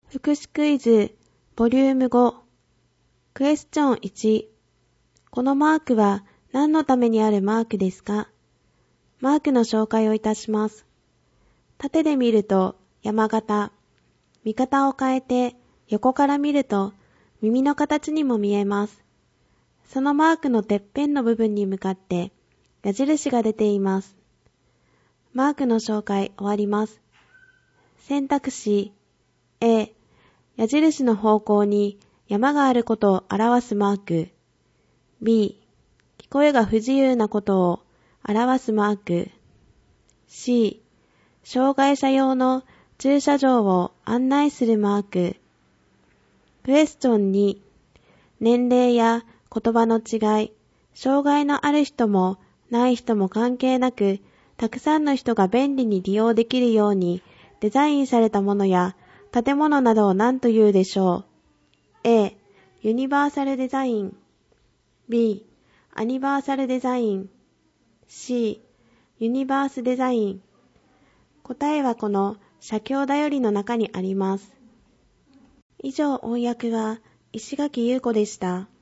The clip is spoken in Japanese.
福祉クイズボリューム5クエスチョン1このマークは何のためにあるマークですか？マークの紹介をいたします。縦で見ると山形、見方を変えて横から見ると耳の形にも見えます。そのマークのてっぺんの部分に向かって矢印が出ています。マークの紹介終わります。選択肢 A 矢印の方向に山があることを表すマーク B 聞こえが不自由なことを表すマーク C 障害者用の駐車場を案内するマーククエスチョン2年齢や言葉の違い、障害のある人もない人も関係なく、たくさんの人が便利に利用できるようにデザインされたものや建物などを何というでしょう。A. ユニバーサルデザイン B. アニバーサルデザイン C. ユニバースデザイン答えはこの写経だよりの中にあります。以上、音訳は石垣優子でした。